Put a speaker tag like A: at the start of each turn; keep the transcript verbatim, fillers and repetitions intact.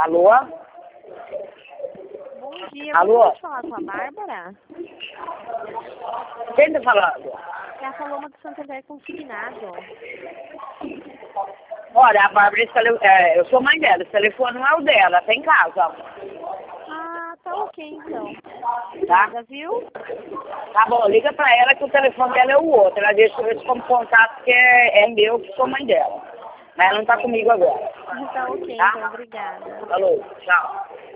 A: Alô?
B: Bom dia,
A: Alô?
B: pode falar com a Bárbara?
A: Quem tá falando?
B: É a Paloma do Santander Consignado.
A: Olha, a Bárbara, esse tele... é, eu sou mãe dela, esse telefone não é o dela, tá em casa.
B: Ah, tá ok então.
A: Tá?
B: Obrigada, viu?
A: Tá bom, liga pra ela que o telefone dela é o outro. Ela deixa esse como contato porque é, é meu, que sou mãe dela. Mas ela não tá comigo agora.
B: Tá ok
A: Tá?
B: então, obrigada.
A: Falou, tchau.